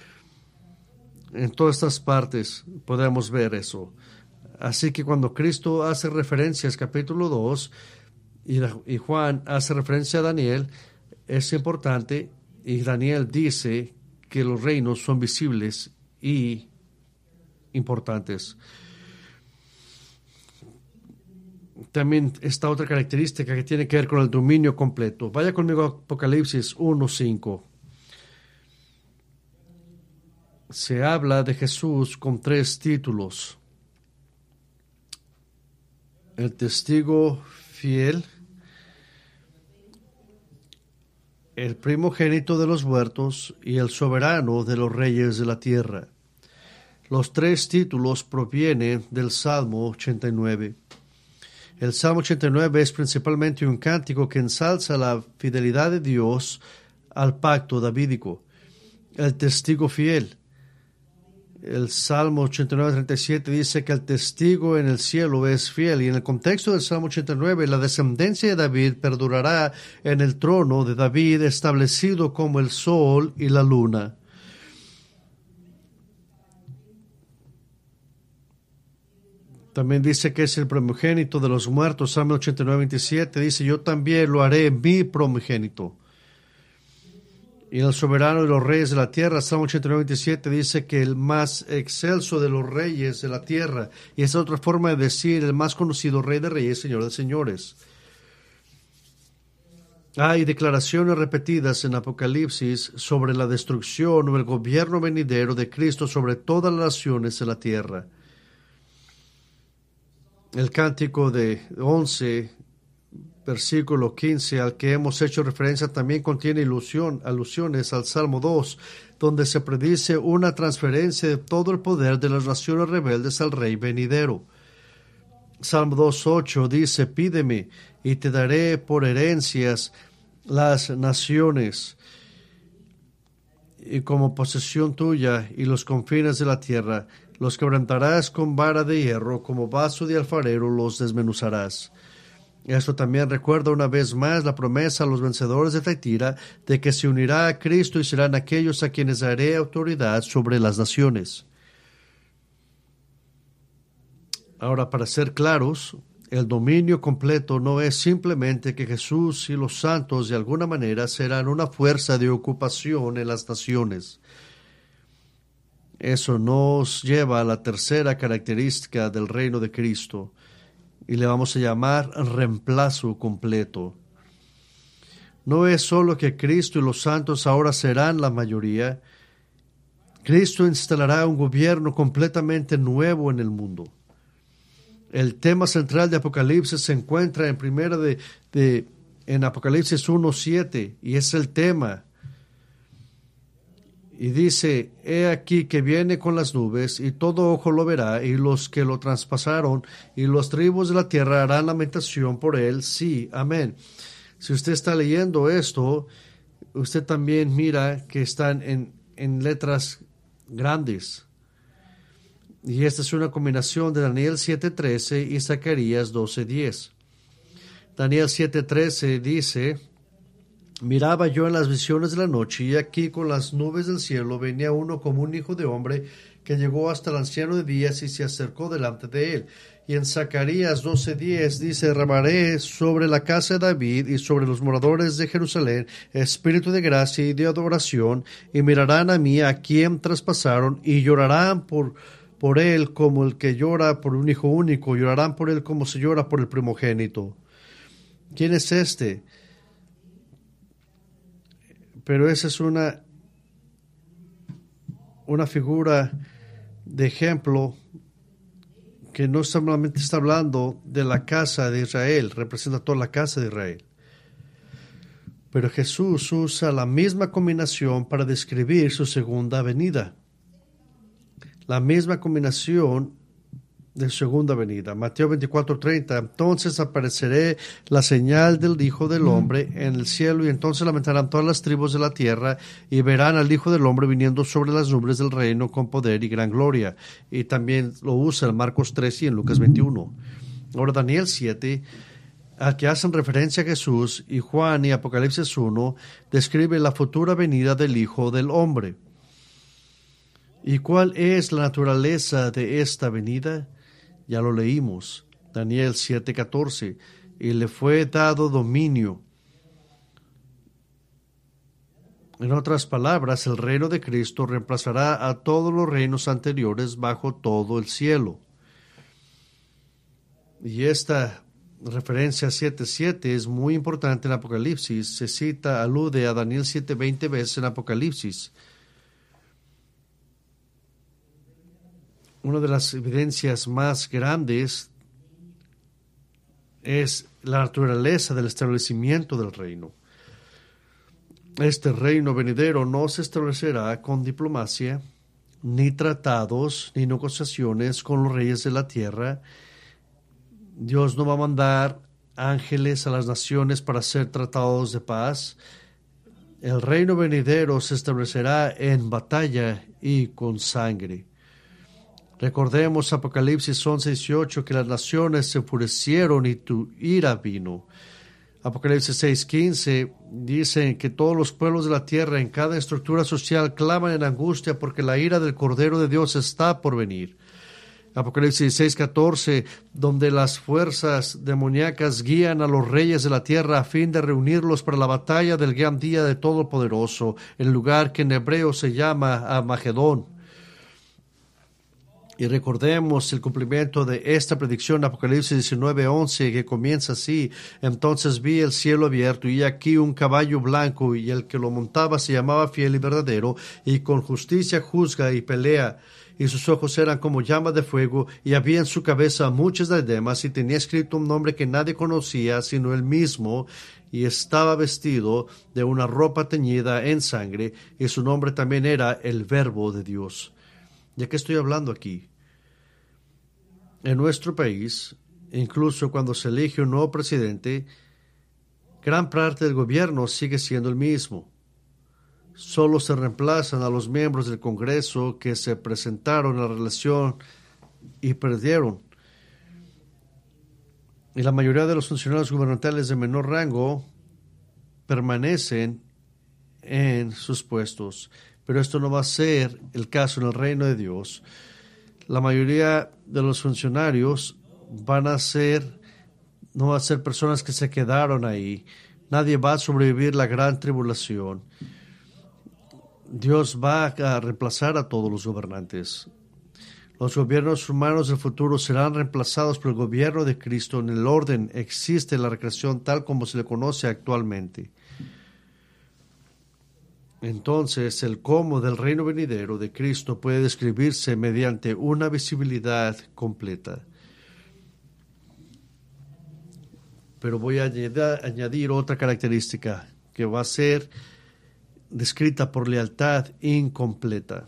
En todas estas partes podemos ver eso. Así que cuando Cristo hace referencias capítulo dos y, y Juan hace referencia a Daniel, es importante, y Daniel dice que los reinos son visibles y importantes. También esta otra característica que tiene que ver con el dominio completo. Vaya conmigo a Apocalipsis uno cinco. Se habla de Jesús con tres títulos: el testigo fiel, el primogénito de los muertos y el soberano de los reyes de la tierra. Los tres títulos provienen del Salmo ochenta y nueve. El Salmo ochenta y nueve es principalmente un cántico que ensalza la fidelidad de Dios al pacto davídico. El testigo fiel. El Salmo ochenta y nueve, treinta y siete dice que el testigo en el cielo es fiel, y en el contexto del Salmo ochenta y nueve, la descendencia de David perdurará en el trono de David, establecido como el sol y la luna. También dice que es el primogénito de los muertos. Salmo ochenta y nueve, veintisiete dice, yo también lo haré mi primogénito. Y el soberano de los reyes de la tierra, Salmo ochenta y nueve, veintisiete dice que el más excelso de los reyes de la tierra. Y esa es otra forma de decir el más conocido rey de reyes, señor de señores. Hay declaraciones repetidas en Apocalipsis sobre la destrucción o el gobierno venidero de Cristo sobre todas las naciones de la tierra. El cántico de once, versículo quince, al que hemos hecho referencia, también contiene ilusión, alusiones al Salmo dos, donde se predice una transferencia de todo el poder de las naciones rebeldes al Rey venidero. Salmo dos, ocho dice, pídeme y te daré por herencias las naciones y como posesión tuya y los confines de la tierra. Los quebrantarás con vara de hierro, como vaso de alfarero los desmenuzarás. Esto también recuerda una vez más la promesa a los vencedores de Thyatira de que se unirá a Cristo y serán aquellos a quienes daré autoridad sobre las naciones. Ahora, para ser claros, el dominio completo no es simplemente que Jesús y los santos de alguna manera serán una fuerza de ocupación en las naciones. Eso nos lleva a la tercera característica del reino de Cristo, y le vamos a llamar reemplazo completo. No es solo que Cristo y los santos ahora serán la mayoría. Cristo instalará un gobierno completamente nuevo en el mundo. El tema central de Apocalipsis se encuentra en primera de, de en Apocalipsis uno siete, y es el tema. Y dice, he aquí que viene con las nubes, y todo ojo lo verá, y los que lo traspasaron, y los tribus de la tierra harán lamentación por él. Sí, amén. Si usted está leyendo esto, usted también mira que están en, en letras grandes. Y esta es una combinación de Daniel siete trece y Zacarías doce diez. Daniel siete trece dice: miraba yo en las visiones de la noche, y aquí con las nubes del cielo venía uno como un hijo de hombre, que llegó hasta el anciano de días y se acercó delante de él. Y en Zacarías doce diez dice: derramaré sobre la casa de David y sobre los moradores de Jerusalén espíritu de gracia y de adoración, y mirarán a mí a quien traspasaron, y llorarán por, por él como el que llora por un hijo único, llorarán por él como se llora por el primogénito. ¿Quién es este? Pero esa es una, una figura de ejemplo que no solamente está hablando de la casa de Israel, representa toda la casa de Israel. Pero Jesús usa la misma combinación para describir su segunda venida. La misma combinación de segunda venida. Mateo veinticuatro treinta. Entonces apareceré la señal del Hijo del Hombre en el cielo, y entonces lamentarán todas las tribus de la tierra, y verán al Hijo del Hombre viniendo sobre las nubes del reino con poder y gran gloria. Y también lo usa en Marcos tres y en Lucas veintiuno. Ahora Daniel siete, al que hacen referencia a Jesús, y Juan y Apocalipsis uno, describe la futura venida del Hijo del Hombre. ¿Y cuál es la naturaleza de esta venida? Ya lo leímos, Daniel siete catorce, y le fue dado dominio. En otras palabras, el reino de Cristo reemplazará a todos los reinos anteriores bajo todo el cielo. Y esta referencia a siete siete es muy importante en Apocalipsis. Se cita, alude a Daniel siete veinte veces en Apocalipsis. Una de las evidencias más grandes es la naturaleza del establecimiento del reino. Este reino venidero no se establecerá con diplomacia, ni tratados, ni negociaciones con los reyes de la tierra. Dios no va a mandar ángeles a las naciones para hacer tratados de paz. El reino venidero se establecerá en batalla y con sangre. Recordemos Apocalipsis once dieciocho, que las naciones se enfurecieron y tu ira vino. Apocalipsis seis quince dice que todos los pueblos de la tierra en cada estructura social claman en angustia porque la ira del Cordero de Dios está por venir. Apocalipsis dieciséis catorce, donde las fuerzas demoníacas guían a los reyes de la tierra a fin de reunirlos para la batalla del gran día de Todopoderoso, el lugar que en hebreo se llama Armagedón. Y recordemos el cumplimiento de esta predicción, Apocalipsis diecinueve once, que comienza así: entonces vi el cielo abierto, y aquí un caballo blanco, y el que lo montaba se llamaba Fiel y Verdadero, y con justicia juzga y pelea. Y sus ojos eran como llamas de fuego, y había en su cabeza muchas diademas, y tenía escrito un nombre que nadie conocía sino él mismo, y estaba vestido de una ropa teñida en sangre, y su nombre también era el Verbo de Dios. ¿De qué estoy hablando aquí? En nuestro país, incluso cuando se elige un nuevo presidente, gran parte del gobierno sigue siendo el mismo. Solo se reemplazan a los miembros del Congreso que se presentaron en la reelección y perdieron. Y la mayoría de los funcionarios gubernamentales de menor rango permanecen en sus puestos. Pero esto no va a ser el caso en el reino de Dios. La mayoría de los funcionarios van a ser, no van a ser personas que se quedaron ahí. Nadie va a sobrevivir la gran tribulación. Dios va a reemplazar a todos los gobernantes. Los gobiernos humanos del futuro serán reemplazados por el gobierno de Cristo. En el orden existe la recreación tal como se le conoce actualmente. Entonces, el cómo del reino venidero de Cristo puede describirse mediante una visibilidad completa. Pero voy a añadir otra característica que va a ser descrita por lealtad incompleta.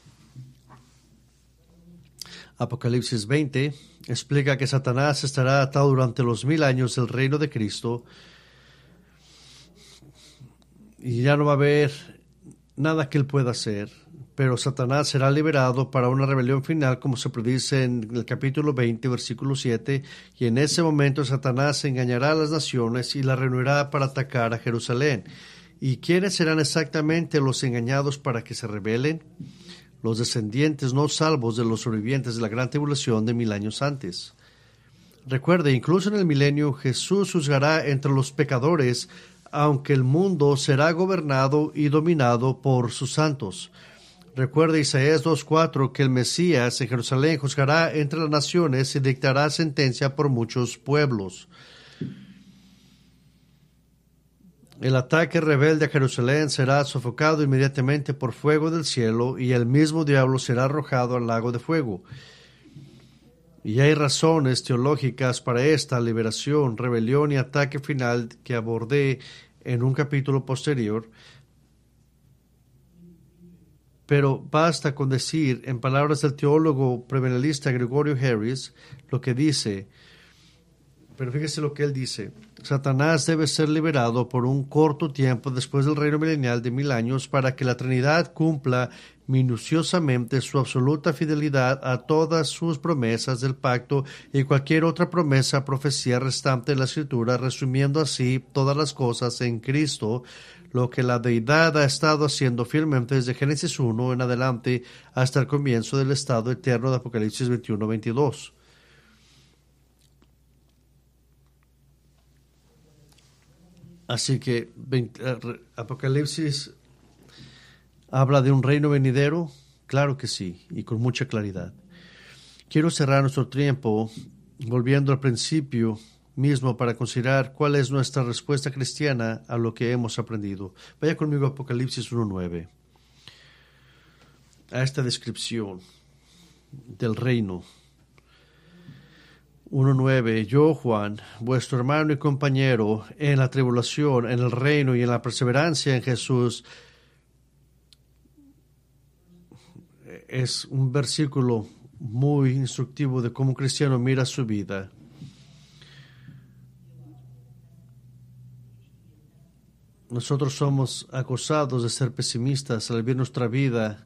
Apocalipsis veinte explica que Satanás estará atado durante los mil años del reino de Cristo, y ya no va a haber nada que él pueda hacer, pero Satanás será liberado para una rebelión final, como se predice en el capítulo veinte, versículo siete, y en ese momento Satanás engañará a las naciones y las reunirá para atacar a Jerusalén. ¿Y quiénes serán exactamente los engañados para que se rebelen? Los descendientes no salvos de los sobrevivientes de la gran tribulación de mil años antes. Recuerde, incluso en el milenio, Jesús juzgará entre los pecadores, aunque el mundo será gobernado y dominado por sus santos. Recuerde Isaías dos cuatro que el Mesías en Jerusalén juzgará entre las naciones y dictará sentencia por muchos pueblos. El ataque rebelde a Jerusalén será sofocado inmediatamente por fuego del cielo y el mismo diablo será arrojado al lago de fuego. Y hay razones teológicas para esta liberación, rebelión y ataque final que abordé en un capítulo posterior. Pero basta con decir, en palabras del teólogo premilenialista Gregorio Harris, lo que dice. Pero fíjese lo que él dice. Satanás debe ser liberado por un corto tiempo después del reino milenial de mil años para que la Trinidad cumpla minuciosamente su absoluta fidelidad a todas sus promesas del pacto y cualquier otra promesa, profecía restante de la Escritura, resumiendo así todas las cosas en Cristo, lo que la deidad ha estado haciendo fielmente desde Génesis uno en adelante hasta el comienzo del estado eterno de Apocalipsis veintiuno veintidós. Así que Apocalipsis habla de un reino venidero, claro que sí, y con mucha claridad. Quiero cerrar nuestro tiempo volviendo al principio mismo para considerar cuál es nuestra respuesta cristiana a lo que hemos aprendido. Vaya conmigo a Apocalipsis uno nueve, a esta descripción del reino. uno nueve. Yo, Juan, vuestro hermano y compañero en la tribulación, en el reino y en la perseverancia en Jesús. Es un versículo muy instructivo de cómo un cristiano mira su vida. Nosotros somos acusados de ser pesimistas al vivir nuestra vida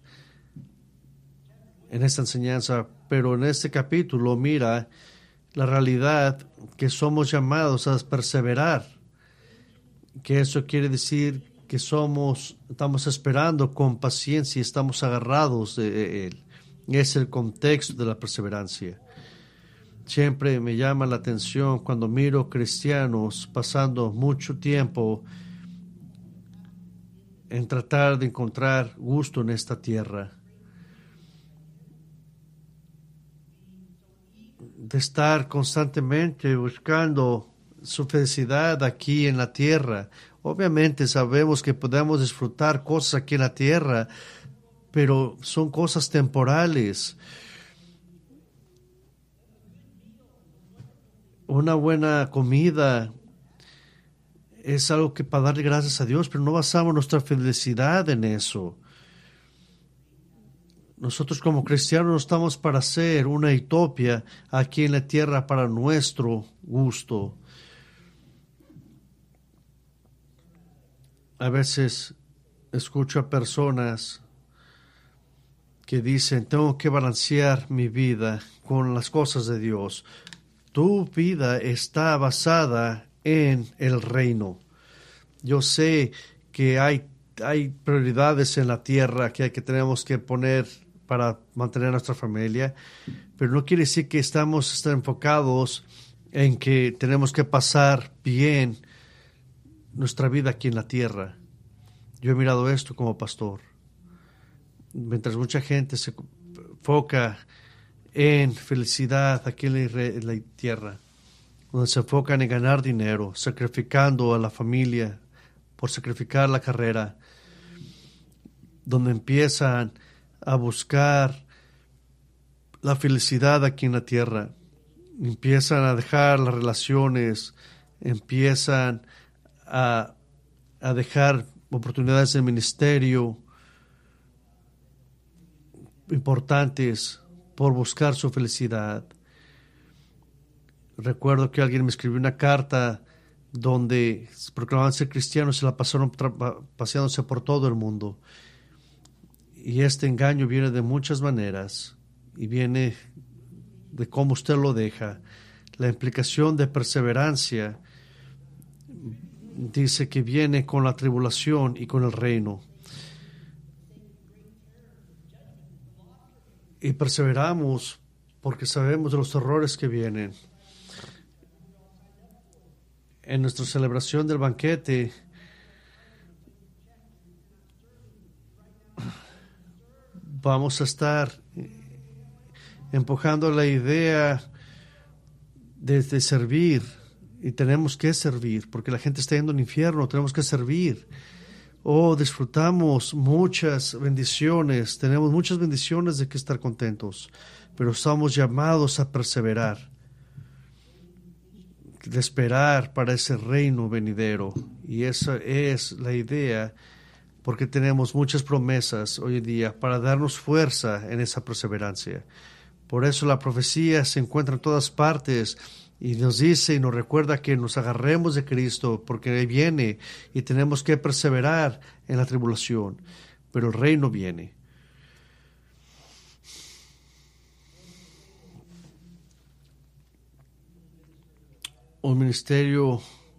en esta enseñanza, pero en este capítulo mira la realidad que somos llamados a perseverar, que eso quiere decir que somos, estamos esperando con paciencia y estamos agarrados de Él. Es el contexto de la perseverancia. Siempre me llama la atención cuando miro cristianos pasando mucho tiempo en tratar de encontrar gusto en esta tierra, de estar constantemente buscando su felicidad aquí en la tierra. Obviamente sabemos que podemos disfrutar cosas aquí en la tierra, pero son cosas temporales. Una buena comida es algo que para darle gracias a Dios, pero no basamos nuestra felicidad en eso. Nosotros como cristianos no estamos para hacer una utopía aquí en la tierra para nuestro gusto. A veces escucho a personas que dicen, tengo que balancear mi vida con las cosas de Dios. Tu vida está basada en el reino. Yo sé que hay, hay prioridades en la tierra que, hay que tenemos que poner para mantener a nuestra familia, pero no quiere decir que estamos estar enfocados en que tenemos que pasar bien nuestra vida aquí en la tierra. Yo he mirado esto como pastor. Mientras mucha gente se enfoca en felicidad aquí en la tierra, donde se enfocan en ganar dinero, sacrificando a la familia por sacrificar la carrera, donde empiezan a buscar la felicidad aquí en la tierra, empiezan a dejar las relaciones, empiezan a, a dejar oportunidades de ministerio importantes por buscar su felicidad. Recuerdo que alguien me escribió una carta donde proclamaban ser cristianos y se la pasaron paseándose por todo el mundo. Y este engaño viene de muchas maneras y viene de cómo usted lo deja. La implicación de perseverancia dice que viene con la tribulación y con el reino. Y perseveramos porque sabemos de los errores que vienen. En nuestra celebración del banquete, vamos a estar empujando la idea de, de servir, y tenemos que servir, porque la gente está yendo al infierno, tenemos que servir. Oh, disfrutamos muchas bendiciones, tenemos muchas bendiciones de que estar contentos, pero estamos llamados a perseverar, de esperar para ese reino venidero, y esa es la idea, porque tenemos muchas promesas hoy en día para darnos fuerza en esa perseverancia. Por eso la profecía se encuentra en todas partes y nos dice y nos recuerda que nos agarremos de Cristo, porque viene y tenemos que perseverar en la tribulación, pero el reino viene. Un ministerio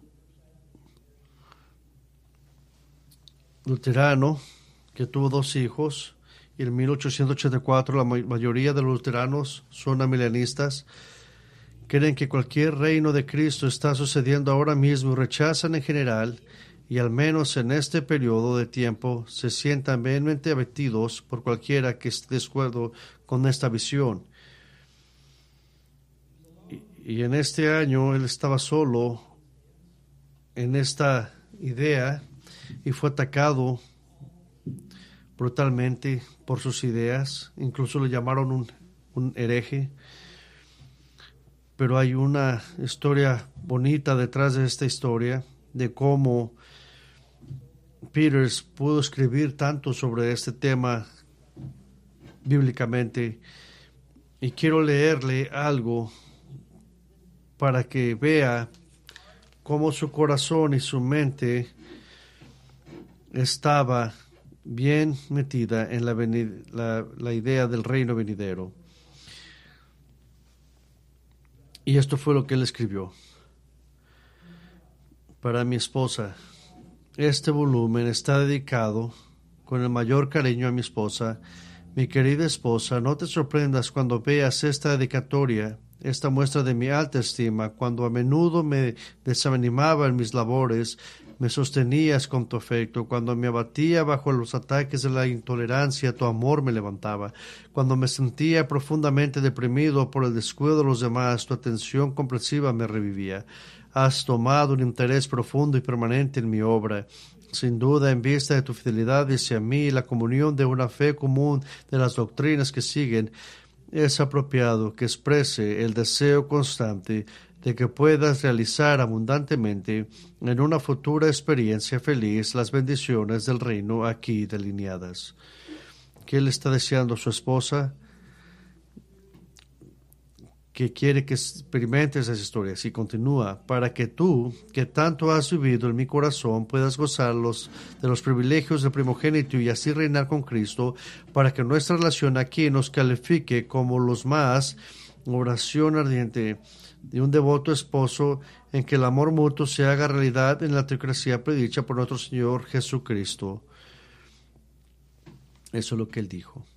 luterano que tuvo dos hijos, y en mil ochocientos ochenta y cuatro la mayoría de los luteranos son amilenistas, creen que cualquier reino de Cristo está sucediendo ahora mismo y rechazan en general, y al menos en este periodo de tiempo se sientan vehementemente abatidos por cualquiera que esté de acuerdo con esta visión. Y, y en este año él estaba solo en esta idea y fue atacado brutalmente por sus ideas, incluso le llamaron un, un hereje. Pero hay una historia bonita detrás de esta historia, de cómo Peters pudo escribir tanto sobre este tema bíblicamente, y quiero leerle algo para que vea cómo su corazón y su mente estaba bien metida en la, la, la idea del reino venidero. Y esto fue lo que él escribió. Para mi esposa, este volumen está dedicado con el mayor cariño a mi esposa. Mi querida esposa, no te sorprendas cuando veas esta dedicatoria, esta muestra de mi alta estima, cuando a menudo me desanimaba en mis labores, me sostenías con tu afecto. Cuando me abatía bajo los ataques de la intolerancia, tu amor me levantaba. Cuando me sentía profundamente deprimido por el descuido de los demás, tu atención comprensiva me revivía. Has tomado un interés profundo y permanente en mi obra. Sin duda, en vista de tu fidelidad hacia mí y la comunión de una fe común de las doctrinas que siguen, es apropiado que exprese el deseo constante de que puedas realizar abundantemente en una futura experiencia feliz las bendiciones del reino aquí delineadas. ¿Qué le está deseando a su esposa? Que quiere que experimentes esas historias, y continúa, para que tú, que tanto has vivido en mi corazón, puedas gozar los, de los privilegios del primogénito y así reinar con Cristo, para que nuestra relación aquí nos califique como los más, oración ardiente de un devoto esposo, en que el amor mutuo se haga realidad en la teocracia predicha por nuestro Señor Jesucristo. Eso es lo que él dijo.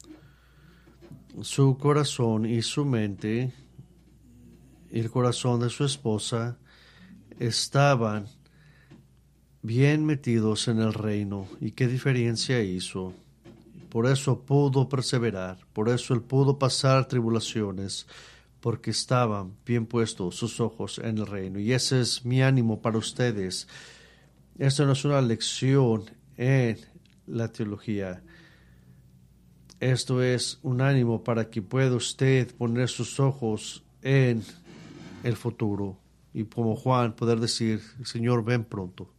Su corazón y su mente y el corazón de su esposa estaban bien metidos en el reino. ¿Y qué diferencia hizo? Por eso pudo perseverar, por eso él pudo pasar tribulaciones, porque estaban bien puestos sus ojos en el reino. Y ese es mi ánimo para ustedes. Esto no es una lección en la teología. Esto es un ánimo para que pueda usted poner sus ojos en el futuro y, como Juan, poder decir: Señor, ven pronto.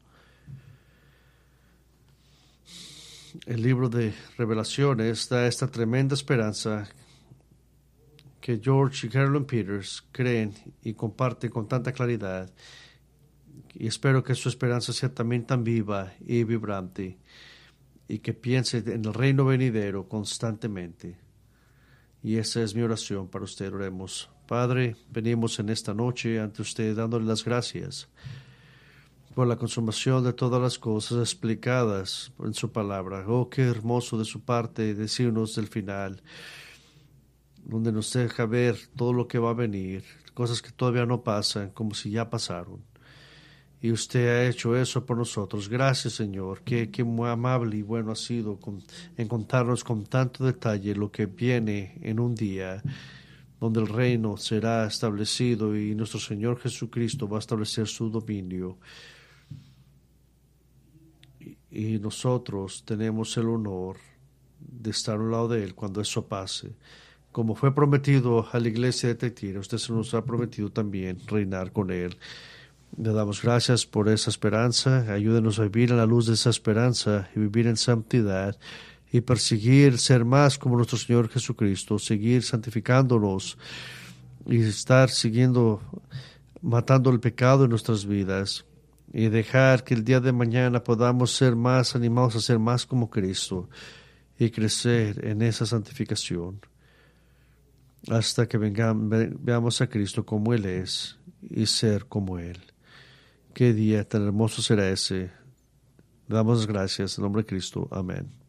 El libro de Revelaciones da esta tremenda esperanza que George y Carolyn Peters creen y comparten con tanta claridad, y espero que su esperanza sea también tan viva y vibrante, y que piense en el reino venidero constantemente. Y esa es mi oración para usted. Oremos. Padre, venimos en esta noche ante usted dándole las gracias por la consumación de todas las cosas explicadas en su palabra. Oh, qué hermoso de su parte decirnos del final, donde nos deja ver todo lo que va a venir, cosas que todavía no pasan, como si ya pasaron. Y usted ha hecho eso por nosotros. Gracias, Señor. Qué, qué muy amable y bueno ha sido con, en contarnos con tanto detalle lo que viene en un día donde el reino será establecido y nuestro Señor Jesucristo va a establecer su dominio. Y, y nosotros tenemos el honor de estar al lado de Él cuando eso pase. Como fue prometido a la iglesia de Tiatira, usted se nos ha prometido también reinar con Él. Le damos gracias por esa esperanza. Ayúdenos a vivir a la luz de esa esperanza y vivir en santidad y perseguir ser más como nuestro Señor Jesucristo, seguir santificándonos y estar siguiendo, matando el pecado en nuestras vidas y dejar que el día de mañana podamos ser más animados a ser más como Cristo y crecer en esa santificación hasta que vengamos, veamos a Cristo como Él es y ser como Él. Qué día tan hermoso será ese. Le damos las gracias en nombre de Cristo. Amén.